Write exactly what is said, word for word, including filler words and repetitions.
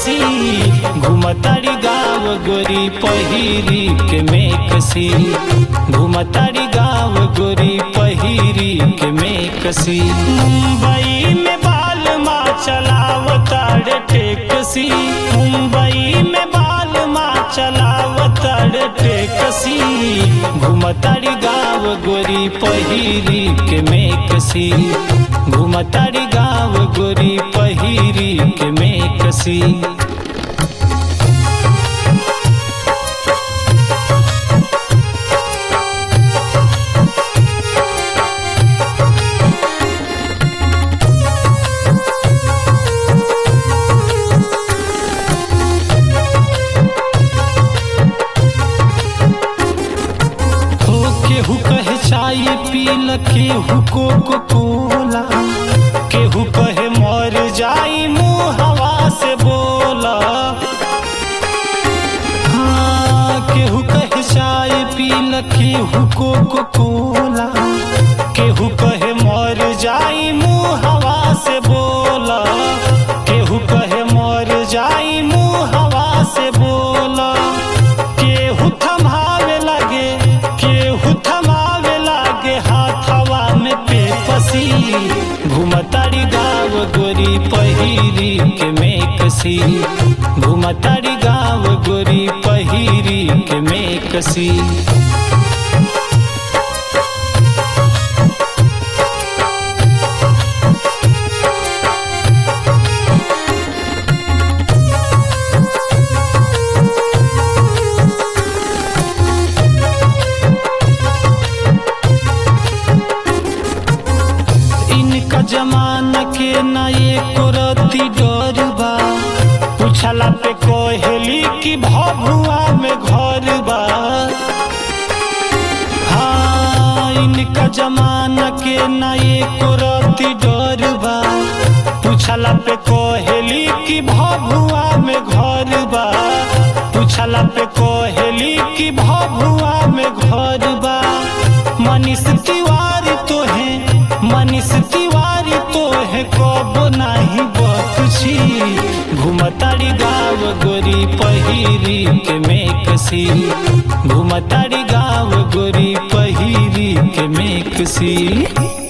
कसी घुमतारी गाँव गोरी पहिरी के में कसी घुमतारी गाँव गोरी पहिरी के में कसी। मुंबई में बाल माँ चलावतार टेकसी मुंबई में बाल माँ चलावतार टेकसी घुमतारी गाँव गोरी पहिरी के में कसी घुमतारी गाँव गोरी पहिरी के में कसी। केहू कहे चाय पील केहू कोको कोला केहू कहे मर जाई मुँह हवा से बोला। हाँ केहू कहे चाय पील केहू कोको कोला केहू कहे मर जाई मुँह हवा से बोला केहू कहे मर जाई मुँह हवा से बोला। केहू थमावे लगे केहू थमावे लागे हाथवा में पेपसी घुमतारी गाँव गोरी पहिरी के में कसी घुमतारी गाँव गोरी पहिरी के में कसी। जमाना के ना एको रती डर बा पूछला पे कोहली की भभुआ में घर बा। हाँ इनका जमाना के ना एको रती डर बा पूछला पे कोहली की भभुआ में घर बा पूछला पे कोहली की भभुआ में घर बा। मनीष तिवारी तो है मनीष तिवारी तो है कबो नाही बख्शी घुमतारी गाँव गोरी पहिरी के में कसी घुमतारी गाँव गोरी पहिरी के में कसी।